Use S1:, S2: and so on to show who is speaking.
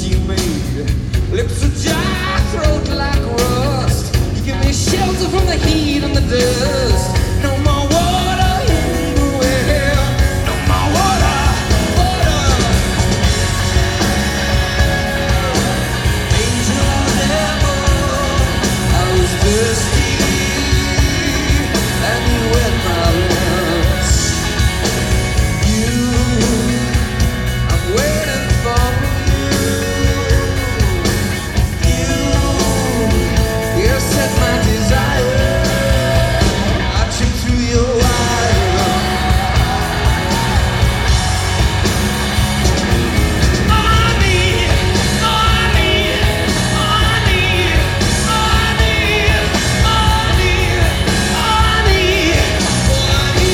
S1: promise you made. Lips are dry, throat like rust. You give me shelter from the heat and the dust.